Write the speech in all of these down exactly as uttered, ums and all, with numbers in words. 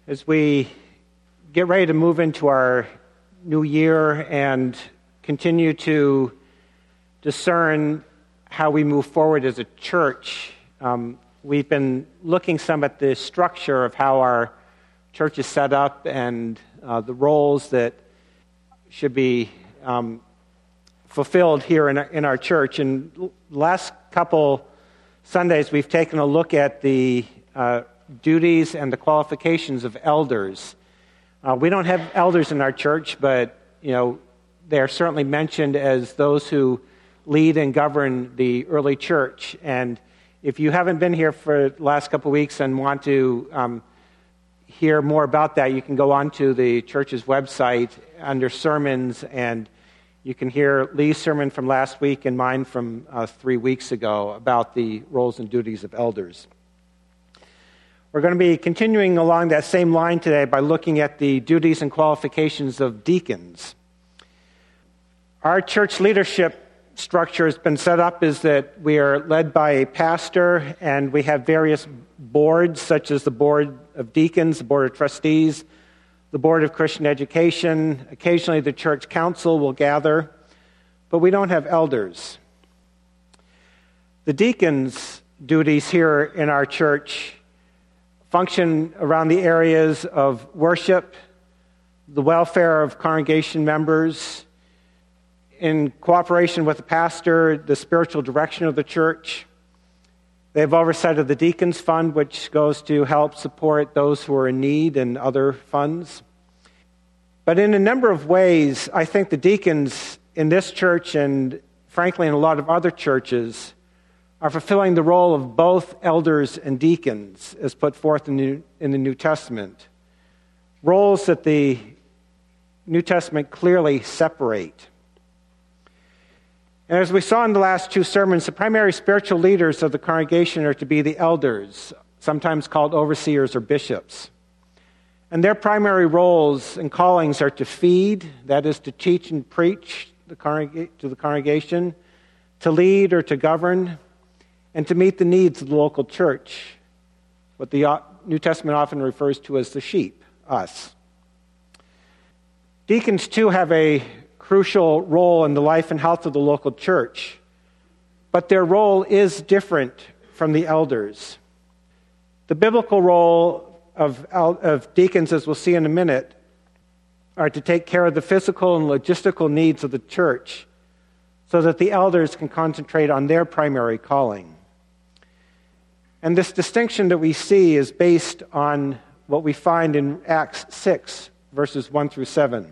As we get ready to move into our new year and continue to discern how we move forward as a church, um, we've been looking some at the structure of how our church is set up and uh, the roles that should be um, fulfilled here in our, in our church. And the last couple Sundays, we've taken a look at the uh, duties and the qualifications of elders. Uh, we don't have elders in our church, but you know they are certainly mentioned as those who lead and govern the early church. And if you haven't been here for the last couple of weeks and want to um, hear more about that, you can go onto the church's website under sermons, and you can hear Lee's sermon from last week and mine from uh, three weeks ago about the roles and duties of elders. We're going to be continuing along that same line today by looking at the duties and qualifications of deacons. Our church leadership structure has been set up is that we are led by a pastor, and we have various boards, such as the Board of Deacons, the Board of Trustees, the Board of Christian Education. Occasionally the church council will gather, but we don't have elders. The deacons' duties here in our church function around the areas of worship, the welfare of congregation members, in cooperation with the pastor, the spiritual direction of the church. They have oversight of the Deacons Fund, which goes to help support those who are in need, and other funds. But in a number of ways, I think the deacons in this church, and frankly in a lot of other churches, are fulfilling the role of both elders and deacons as put forth in the New, in the New Testament. Roles that the New Testament clearly separate. And as we saw in the last two sermons, the primary spiritual leaders of the congregation are to be the elders, sometimes called overseers or bishops. And their primary roles and callings are to feed, that is to teach and preach the congreg- to the congregation, to lead or to govern, and to meet the needs of the local church, what the New Testament often refers to as the sheep, us. Deacons, too, have a crucial role in the life and health of the local church, but their role is different from the elders. The biblical role of, of deacons, as we'll see in a minute, are to take care of the physical and logistical needs of the church so that the elders can concentrate on their primary calling. And this distinction that we see is based on what we find in Acts six, verses one through seven.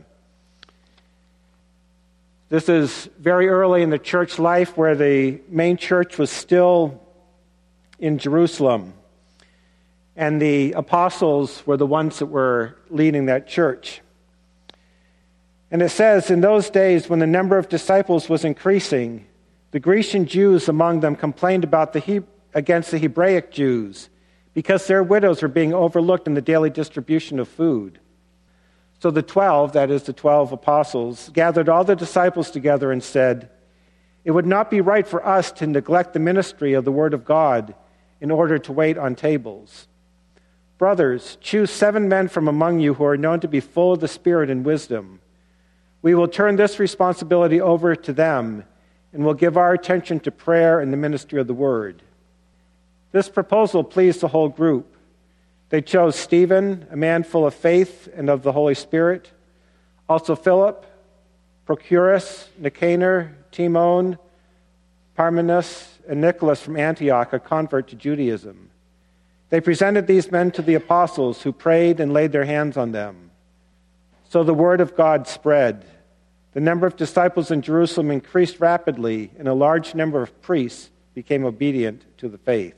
This is very early in the church life, where the main church was still in Jerusalem, and the apostles were the ones that were leading that church. And it says, in those days when the number of disciples was increasing, the Grecian Jews among them complained about the Hebrew against the Hebraic Jews, because their widows were being overlooked in the daily distribution of food. So the twelve, that is the twelve apostles, gathered all the disciples together and said, "It would not be right for us to neglect the ministry of the word of God in order to wait on tables. Brothers, choose seven men from among you who are known to be full of the Spirit and wisdom. We will turn this responsibility over to them, and will give our attention to prayer and the ministry of the word." This proposal pleased the whole group. They chose Stephen, a man full of faith and of the Holy Spirit, also Philip, Prochorus, Nicanor, Timon, Parmenas, and Nicholas from Antioch, a convert to Judaism. They presented these men to the apostles, who prayed and laid their hands on them. So the word of God spread. The number of disciples in Jerusalem increased rapidly, and a large number of priests became obedient to the faith.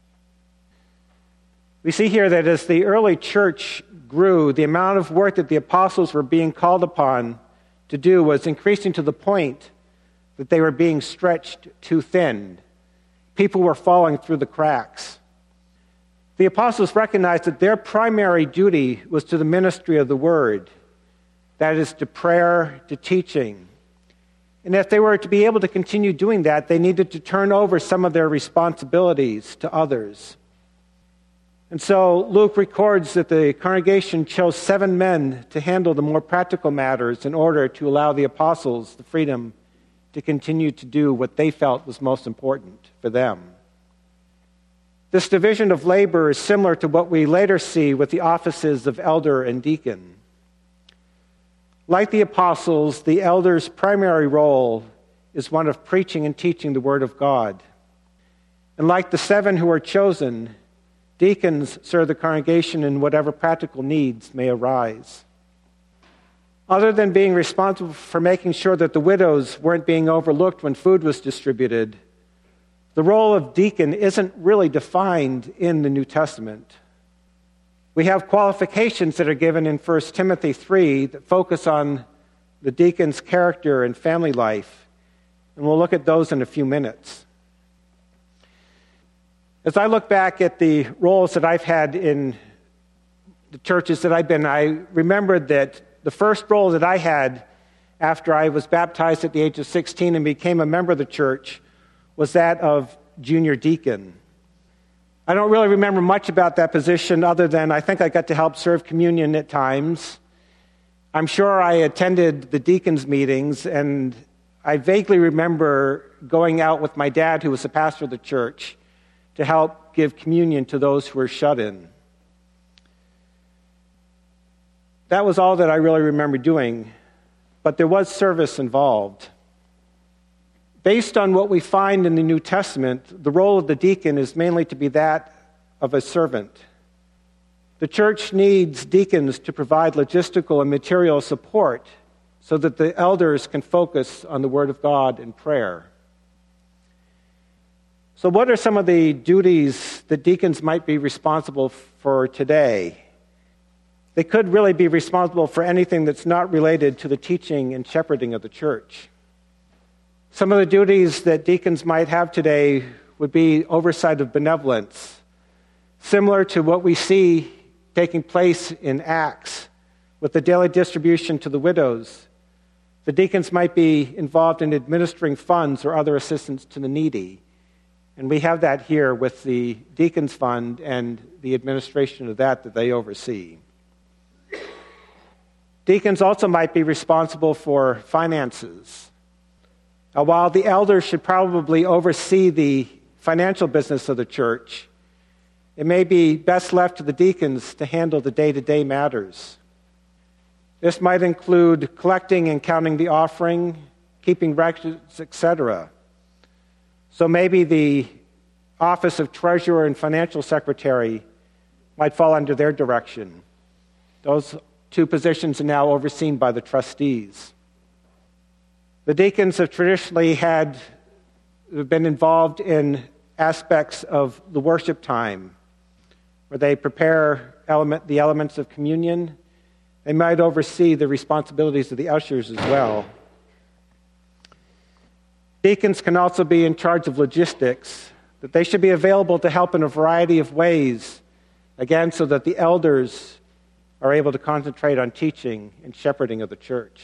We see here that as the early church grew, the amount of work that the apostles were being called upon to do was increasing to the point that they were being stretched too thin. People were falling through the cracks. The apostles recognized that their primary duty was to the ministry of the word, that is, to prayer, to teaching. And if they were to be able to continue doing that, they needed to turn over some of their responsibilities to others. And so Luke records that the congregation chose seven men to handle the more practical matters in order to allow the apostles the freedom to continue to do what they felt was most important for them. This division of labor is similar to what we later see with the offices of elder and deacon. Like the apostles, the elder's primary role is one of preaching and teaching the Word of God. And like the seven who are chosen, deacons serve the congregation in whatever practical needs may arise. Other than being responsible for making sure that the widows weren't being overlooked when food was distributed, the role of deacon isn't really defined in the New Testament. We have qualifications that are given in First Timothy three that focus on the deacon's character and family life, and we'll look at those in a few minutes. As I look back at the roles that I've had in the churches that I've been, I remembered that the first role that I had after I was baptized at the age of sixteen and became a member of the church was that of junior deacon. I don't really remember much about that position other than I think I got to help serve communion at times. I'm sure I attended the deacons' meetings, and I vaguely remember going out with my dad, who was the pastor of the church, to help give communion to those who were shut in. That was all that I really remember doing, but there was service involved. Based on what we find in the New Testament, the role of the deacon is mainly to be that of a servant. The church needs deacons to provide logistical and material support so that the elders can focus on the Word of God and prayer. So what are some of the duties that deacons might be responsible for today? They could really be responsible for anything that's not related to the teaching and shepherding of the church. Some of the duties that deacons might have today would be oversight of benevolence, similar to what we see taking place in Acts with the daily distribution to the widows. The deacons might be involved in administering funds or other assistance to the needy. And we have that here with the Deacons Fund and the administration of that that they oversee. Deacons also might be responsible for finances. Now, while the elders should probably oversee the financial business of the church, it may be best left to the deacons to handle the day-to-day matters. This might include collecting and counting the offering, keeping records, et cetera. So maybe the office of treasurer and financial secretary might fall under their direction. Those two positions are now overseen by the trustees. The deacons have traditionally had been involved in aspects of the worship time, where they prepare element, the elements of communion. They might oversee the responsibilities of the ushers as well. Deacons can also be in charge of logistics, that they should be available to help in a variety of ways, again, so that the elders are able to concentrate on teaching and shepherding of the church.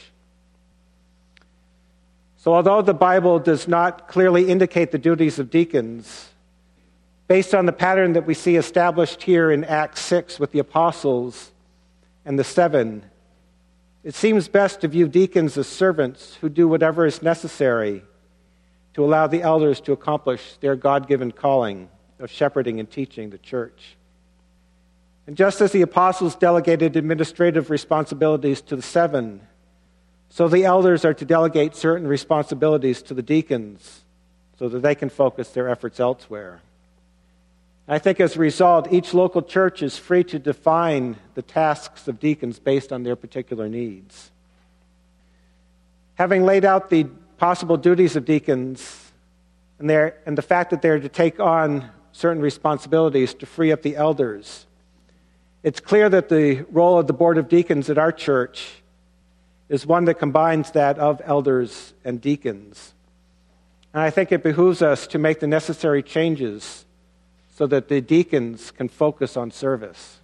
So although the Bible does not clearly indicate the duties of deacons, based on the pattern that we see established here in Acts six with the apostles and the seven, it seems best to view deacons as servants who do whatever is necessary to allow the elders to accomplish their God-given calling of shepherding and teaching the church. And just as the apostles delegated administrative responsibilities to the seven, so the elders are to delegate certain responsibilities to the deacons so that they can focus their efforts elsewhere. I think as a result, each local church is free to define the tasks of deacons based on their particular needs. Having laid out the possible duties of deacons and, their, and the fact that they're to take on certain responsibilities to free up the elders, it's clear that the role of the Board of Deacons at our church is one that combines that of elders and deacons. And I think it behooves us to make the necessary changes so that the deacons can focus on service.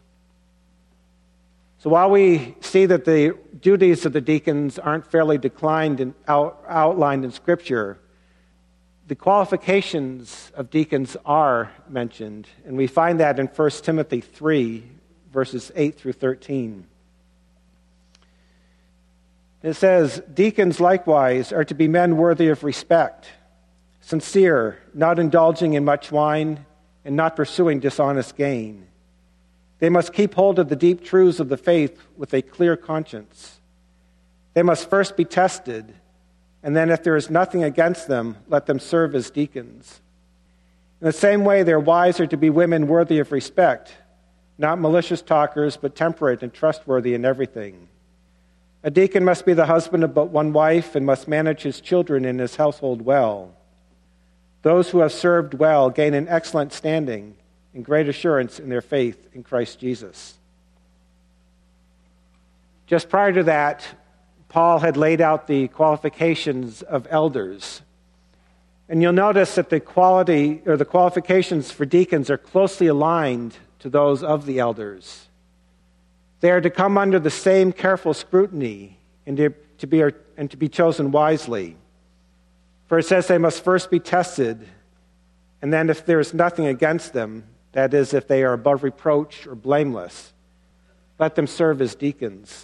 So while we see that the duties of the deacons aren't fairly declined and out, outlined in Scripture, the qualifications of deacons are mentioned, and we find that in First Timothy three, verses eight through thirteen. It says, "Deacons likewise are to be men worthy of respect, sincere, not indulging in much wine, and not pursuing dishonest gain. They must keep hold of the deep truths of the faith with a clear conscience. They must first be tested, and then if there is nothing against them, let them serve as deacons. In the same way, their wives are to be women worthy of respect, not malicious talkers, but temperate and trustworthy in everything. A deacon must be the husband of but one wife and must manage his children and his household well. Those who have served well gain an excellent standing and great assurance in their faith in Christ Jesus." Just prior to that, Paul had laid out the qualifications of elders. And you'll notice that the quality or the qualifications for deacons are closely aligned to those of the elders. They are to come under the same careful scrutiny and to, to be and to be chosen wisely. For it says they must first be tested, and then if there is nothing against them, that is, if they are above reproach or blameless, let them serve as deacons.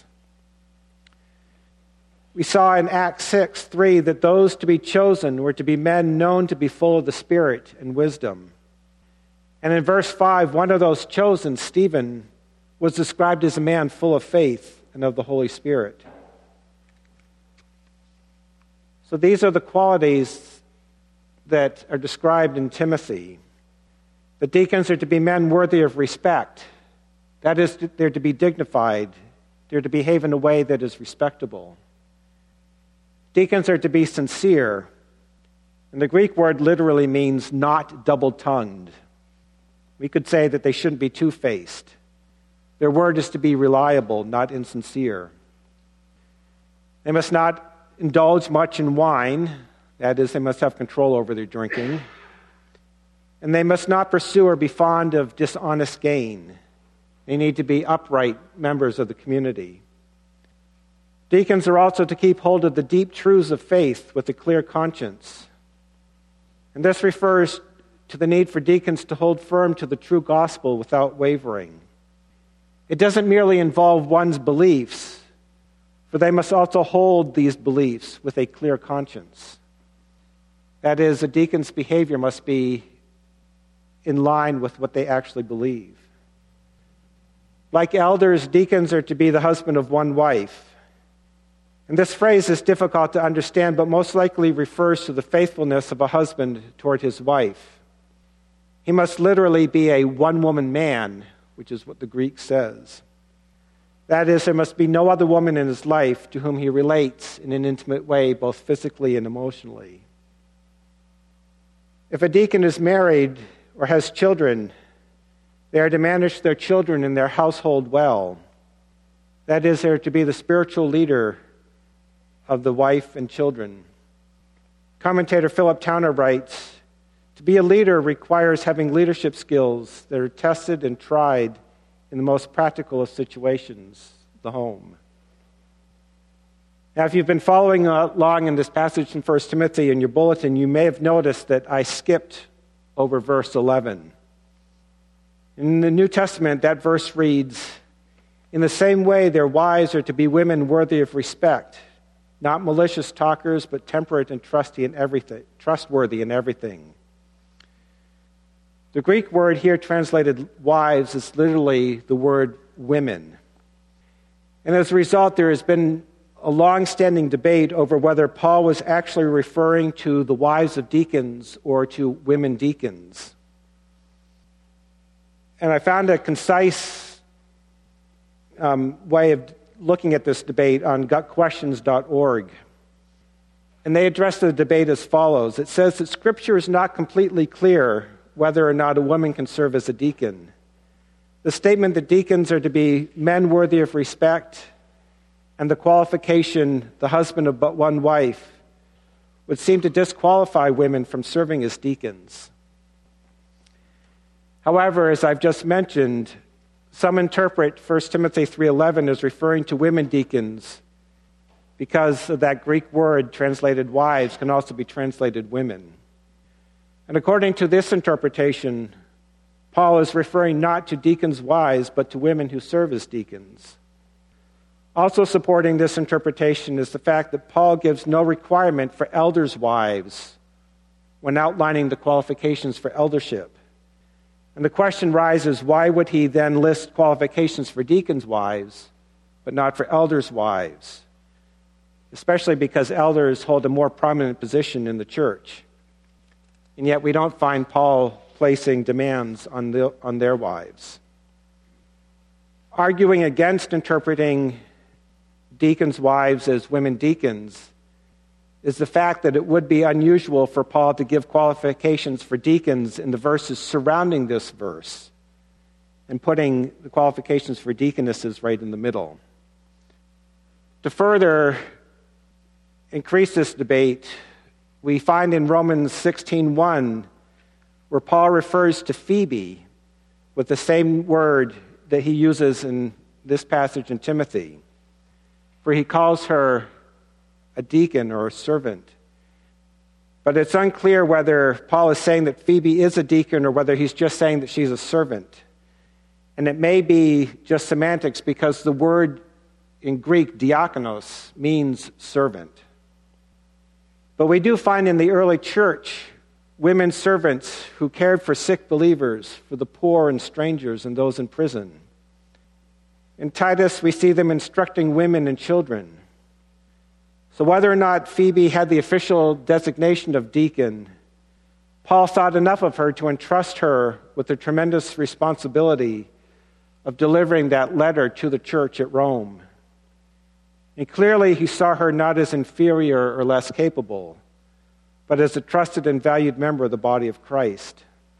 We saw in Acts six three that those to be chosen were to be men known to be full of the Spirit and wisdom. And in verse five, one of those chosen, Stephen, was described as a man full of faith and of the Holy Spirit. So these are the qualities that are described in Timothy. The deacons are to be men worthy of respect. That is, they're to be dignified. They're to behave in a way that is respectable. Deacons are to be sincere. And the Greek word literally means not double-tongued. We could say that they shouldn't be two-faced. Their word is to be reliable, not insincere. They must not indulge much in wine. That is, they must have control over their drinking. And they must not pursue or be fond of dishonest gain. They need to be upright members of the community. Deacons are also to keep hold of the deep truths of faith with a clear conscience. And this refers to the need for deacons to hold firm to the true gospel without wavering. It doesn't merely involve one's beliefs, for they must also hold these beliefs with a clear conscience. That is, a deacon's behavior must be in line with what they actually believe. Like elders, deacons are to be the husband of one wife. And this phrase is difficult to understand, but most likely refers to the faithfulness of a husband toward his wife. He must literally be a one-woman man, which is what the Greek says. That is, there must be no other woman in his life to whom he relates in an intimate way, both physically and emotionally. If a deacon is married or has children, they are to manage their children and their household well. That is, they are to be the spiritual leader of the wife and children. Commentator Philip Towner writes, "To be a leader requires having leadership skills that are tested and tried in the most practical of situations, the home." Now, if you've been following along in this passage in First Timothy in your bulletin, you may have noticed that I skipped over verse eleven. In the New Testament, that verse reads, "In the same way, their wives are to be women worthy of respect, not malicious talkers, but temperate and trusty in everything, trustworthy in everything." The Greek word here translated wives is literally the word women. And as a result, there has been a long-standing debate over whether Paul was actually referring to the wives of deacons or to women deacons. And I found a concise um, way of looking at this debate on gut questions dot org. And they addressed the debate as follows. It says that Scripture is not completely clear whether or not a woman can serve as a deacon. The statement that deacons are to be men worthy of respect and the qualification, the husband of but one wife, would seem to disqualify women from serving as deacons. However, as I've just mentioned, some interpret First Timothy three eleven as referring to women deacons because of that Greek word translated wives can also be translated women. And according to this interpretation, Paul is referring not to deacons' wives, but to women who serve as deacons. Also supporting this interpretation is the fact that Paul gives no requirement for elders' wives when outlining the qualifications for eldership. And the question rises, why would he then list qualifications for deacons' wives, but not for elders' wives? Especially because elders hold a more prominent position in the church. And yet we don't find Paul placing demands on, the, on their wives. Arguing against interpreting deacons' wives as women deacons is the fact that it would be unusual for Paul to give qualifications for deacons in the verses surrounding this verse and putting the qualifications for deaconesses right in the middle. To further increase this debate, we find in Romans sixteen one where Paul refers to Phoebe with the same word that he uses in this passage in Timothy, where he calls her a deacon or a servant. But it's unclear whether Paul is saying that Phoebe is a deacon or whether he's just saying that she's a servant. And it may be just semantics because the word in Greek, diakonos, means servant. But we do find in the early church women servants who cared for sick believers, for the poor and strangers and those in prison. In Titus, we see them instructing women and children. So whether or not Phoebe had the official designation of deacon, Paul thought enough of her to entrust her with the tremendous responsibility of delivering that letter to the church at Rome. And clearly he saw her not as inferior or less capable, but as a trusted and valued member of the body of Christ.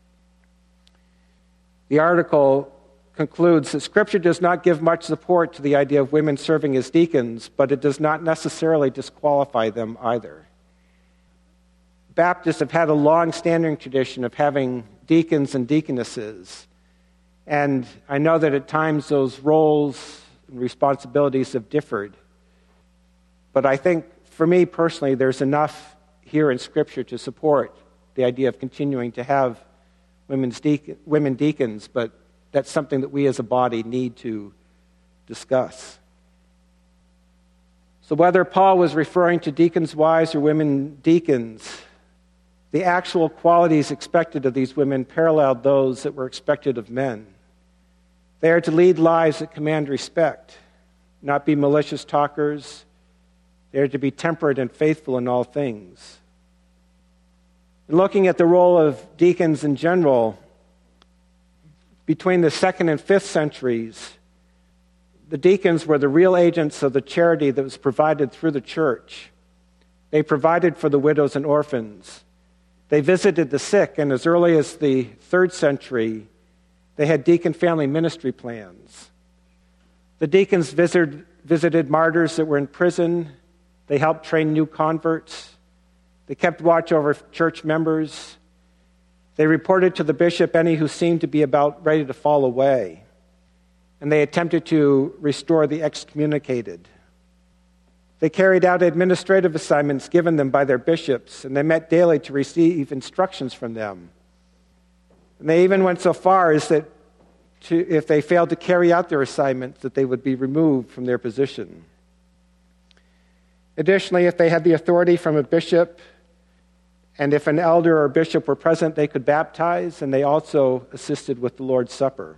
The article concludes that Scripture does not give much support to the idea of women serving as deacons, but it does not necessarily disqualify them either. Baptists have had a long-standing tradition of having deacons and deaconesses, and I know that at times those roles and responsibilities have differed. But I think, for me personally, there's enough here in Scripture to support the idea of continuing to have women's deacon, women deacons, but that's something that we as a body need to discuss. So whether Paul was referring to deacons' wives or women deacons, the actual qualities expected of these women paralleled those that were expected of men. They are to lead lives that command respect, not be malicious talkers. They are to be temperate and faithful in all things. Looking at the role of deacons in general, between the second and fifth centuries, the deacons were the real agents of the charity that was provided through the church. They provided for the widows and orphans. They visited the sick, and as early as the third century, they had deacon family ministry plans. The deacons visited, visited martyrs that were in prison. They helped train new converts. They kept watch over church members. They reported to the bishop any who seemed to be about ready to fall away. And they attempted to restore the excommunicated. They carried out administrative assignments given them by their bishops, and they met daily to receive instructions from them. And they even went so far as that to, if they failed to carry out their assignments, that they would be removed from their position. Additionally, if they had the authority from a bishop, and if an elder or bishop were present, they could baptize, and they also assisted with the Lord's Supper.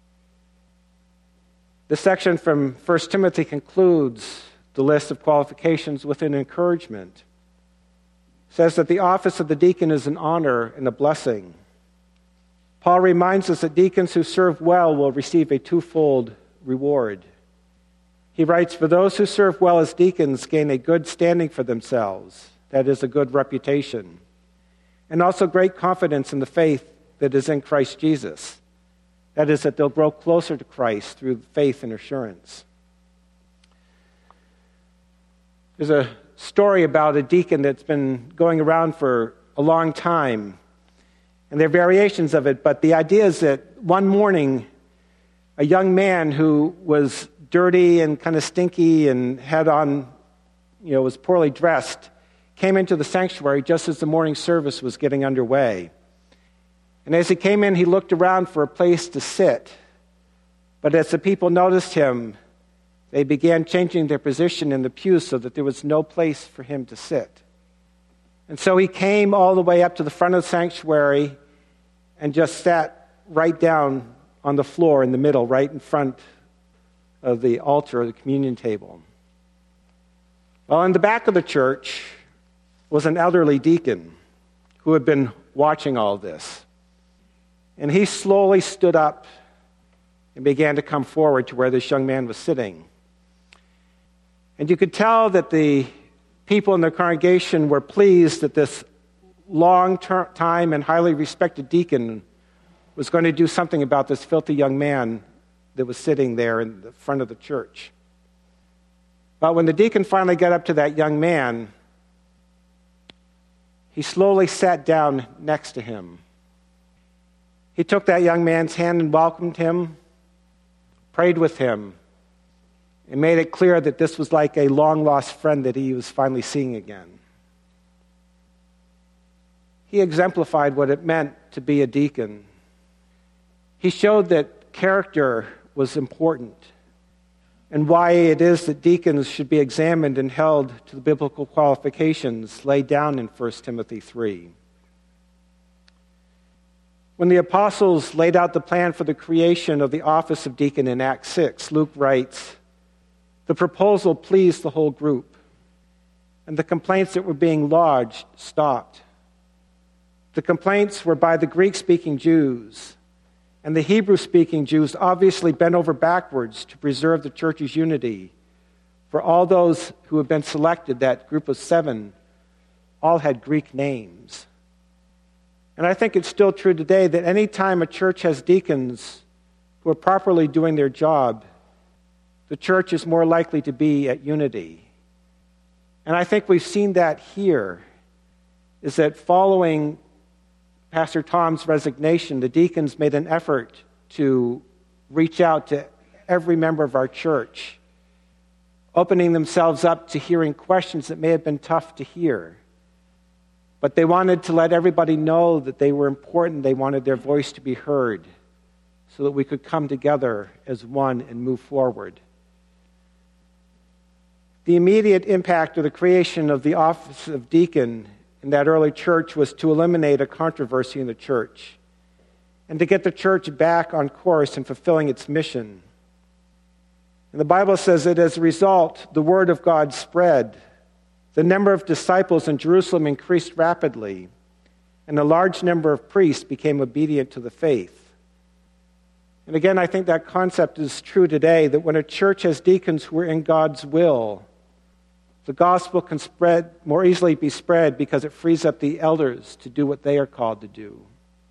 This section from First Timothy concludes the list of qualifications with an encouragement. It says that the office of the deacon is an honor and a blessing. Paul reminds us that deacons who serve well will receive a twofold reward. He writes, "For those who serve well as deacons gain a good standing for themselves," that is, a good reputation, "and also great confidence in the faith that is in Christ Jesus," that is, that they'll grow closer to Christ through faith and assurance. There's a story about a deacon that's been going around for a long time, and there are variations of it, but the idea is that one morning, a young man who was dirty and kind of stinky and had on, you know, was poorly dressed, came into the sanctuary just as the morning service was getting underway. And as he came in, he looked around for a place to sit. But as the people noticed him, they began changing their position in the pews so that there was no place for him to sit. And so he came all the way up to the front of the sanctuary and just sat right down on the floor in the middle, right in front of the altar or the communion table. Well, in the back of the church was an elderly deacon who had been watching all this. And he slowly stood up and began to come forward to where this young man was sitting. And you could tell that the people in the congregation were pleased that this long-time and highly respected deacon was going to do something about this filthy young man that was sitting there in the front of the church. But when the deacon finally got up to that young man, he slowly sat down next to him. He took that young man's hand and welcomed him, prayed with him, and made it clear that this was like a long-lost friend that he was finally seeing again. He exemplified what it meant to be a deacon. He showed that character was important and why it is that deacons should be examined and held to the biblical qualifications laid down in First Timothy three. When the apostles laid out the plan for the creation of the office of deacon in Acts six, Luke writes, the proposal pleased the whole group, and the complaints that were being lodged stopped. The complaints were by the Greek-speaking Jews, and the Hebrew-speaking Jews obviously bent over backwards to preserve the church's unity. For all those who had been selected, that group of seven, all had Greek names. And I think it's still true today that any time a church has deacons who are properly doing their job, the church is more likely to be at unity. And I think we've seen that here, is that following Pastor Tom's resignation, the deacons made an effort to reach out to every member of our church, opening themselves up to hearing questions that may have been tough to hear. But they wanted to let everybody know that they were important. They wanted their voice to be heard so that we could come together as one and move forward. The immediate impact of the creation of the office of deacon in that early church was to eliminate a controversy in the church and to get the church back on course in fulfilling its mission. And the Bible says that as a result, the word of God spread. The number of disciples in Jerusalem increased rapidly, and a large number of priests became obedient to the faith. And again, I think that concept is true today, that when a church has deacons who are in God's will, the gospel can spread more easily be spread because it frees up the elders to do what they are called to do.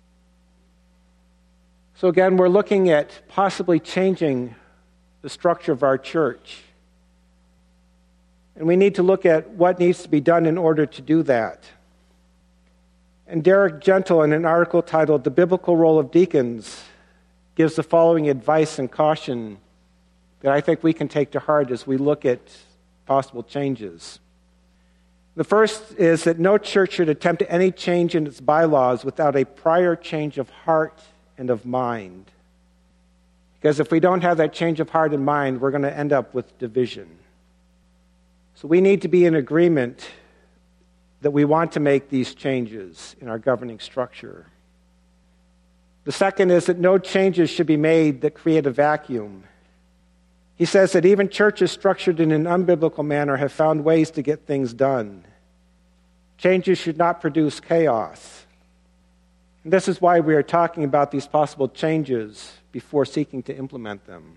So again, we're looking at possibly changing the structure of our church. And we need to look at what needs to be done in order to do that. And Derek Gentle, in an article titled "The Biblical Role of Deacons," gives the following advice and caution that I think we can take to heart as we look at possible changes. The first is that no church should attempt any change in its bylaws without a prior change of heart and of mind. Because if we don't have that change of heart and mind, we're going to end up with division. So we need to be in agreement that we want to make these changes in our governing structure. The second is that no changes should be made that create a vacuum. He says that even churches structured in an unbiblical manner have found ways to get things done. Changes should not produce chaos. And this is why we are talking about these possible changes before seeking to implement them.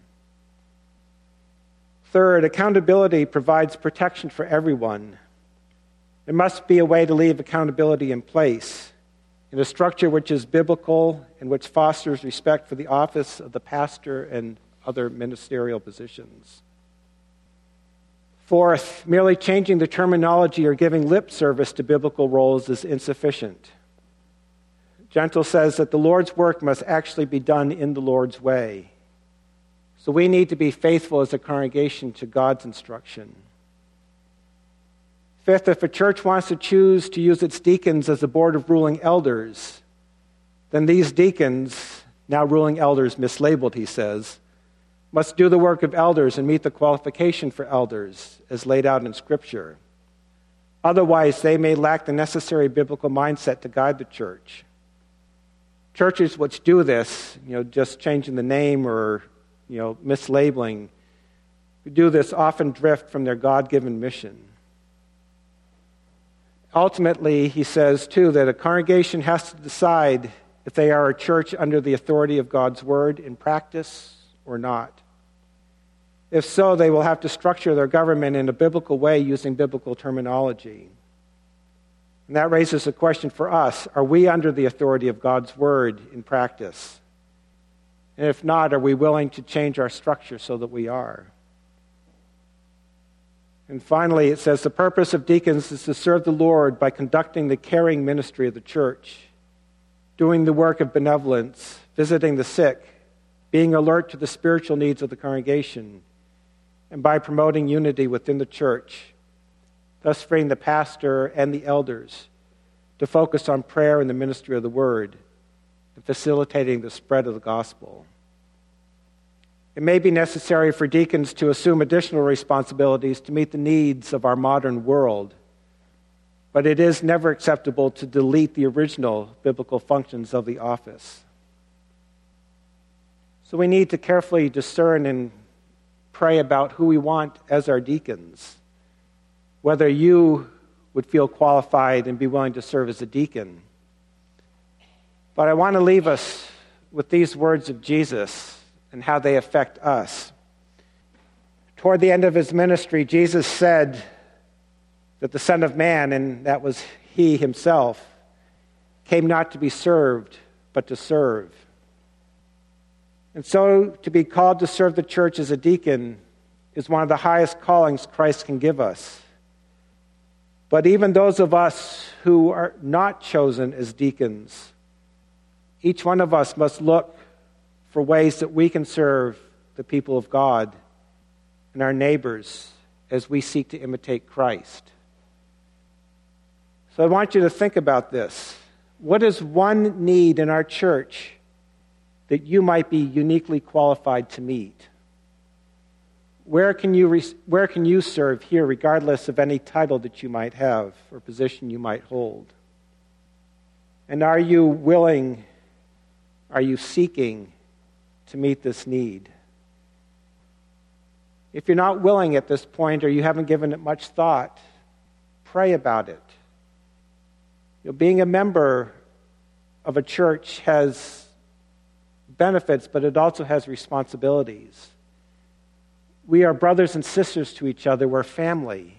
Third, accountability provides protection for everyone. There must be a way to leave accountability in place in a structure which is biblical and which fosters respect for the office of the pastor and other ministerial positions. Fourth, merely changing the terminology or giving lip service to biblical roles is insufficient. Gentle says that the Lord's work must actually be done in the Lord's way. So we need to be faithful as a congregation to God's instruction. Fifth, if a church wants to choose to use its deacons as a board of ruling elders, then these deacons, now ruling elders mislabeled, he says, must do the work of elders and meet the qualification for elders as laid out in Scripture. Otherwise, they may lack the necessary biblical mindset to guide the church. Churches which do this, you know, just changing the name or, you know, mislabeling, who do this often drift from their God-given mission. Ultimately, he says, too, that a congregation has to decide if they are a church under the authority of God's word in practice or not. If so, they will have to structure their government in a biblical way using biblical terminology. And that raises a question for us. Are we under the authority of God's word in practice? And if not, are we willing to change our structure so that we are? And finally, it says the purpose of deacons is to serve the Lord by conducting the caring ministry of the church, doing the work of benevolence, visiting the sick, being alert to the spiritual needs of the congregation, and by promoting unity within the church, thus freeing the pastor and the elders to focus on prayer and the ministry of the word, and facilitating the spread of the gospel. It may be necessary for deacons to assume additional responsibilities to meet the needs of our modern world, but it is never acceptable to delete the original biblical functions of the office. So we need to carefully discern and pray about who we want as our deacons, whether you would feel qualified and be willing to serve as a deacon. But I want to leave us with these words of Jesus and how they affect us. Toward the end of his ministry, Jesus said that the Son of Man, and that was he himself, came not to be served, but to serve. And so to be called to serve the church as a deacon is one of the highest callings Christ can give us. But even those of us who are not chosen as deacons, each one of us must look for ways that we can serve the people of God and our neighbors as we seek to imitate Christ. So I want you to think about this. What is one need in our church that you might be uniquely qualified to meet? Where can you re- where can you serve here, regardless of any title that you might have or position you might hold? And are you willing, are you seeking to meet this need? If you're not willing at this point or you haven't given it much thought, pray about it. You know, being a member of a church has benefits, but it also has responsibilities. We are brothers and sisters to each other. We're family.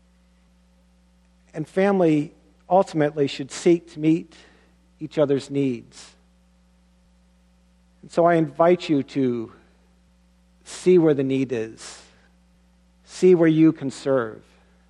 And family ultimately should seek to meet each other's needs. And so I invite you to see where the need is. See where you can serve.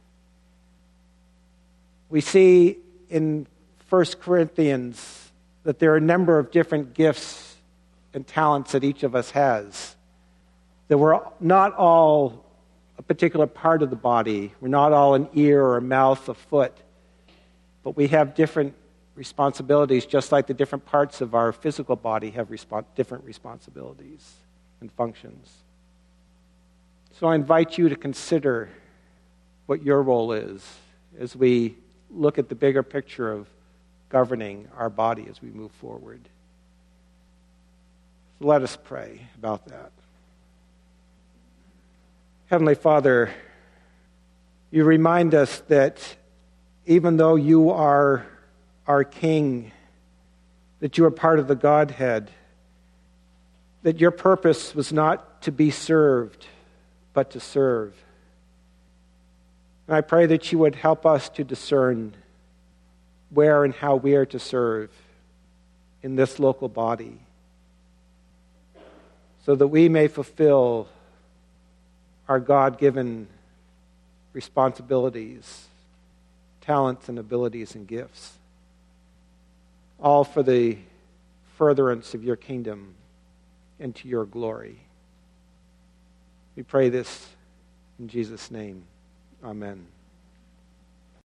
We see in First Corinthians that there are a number of different gifts and talents that each of us has. That we're not all a particular part of the body. We're not all an ear or a mouth, a foot. But we have different responsibilities, just like the different parts of our physical body have respons- different responsibilities and functions. So I invite you to consider what your role is as we look at the bigger picture of governing our body as we move forward. So let us pray about that. Heavenly Father, you remind us that even though you are our King, that you are part of the Godhead, that your purpose was not to be served, but to serve. And I pray that you would help us to discern where and how we are to serve in this local body, so that we may fulfill our God-given responsibilities, talents and abilities and gifts, all for the furtherance of your kingdom and to your glory. We pray this in Jesus' name. Amen.